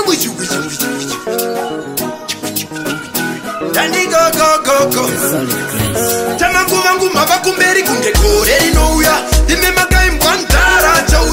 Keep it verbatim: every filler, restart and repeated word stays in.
wichi wichi wichi wichi. Dandi go go go go. Tama kuvangu mava kumberi kunge kore inouya. Dime makai mbwantara chau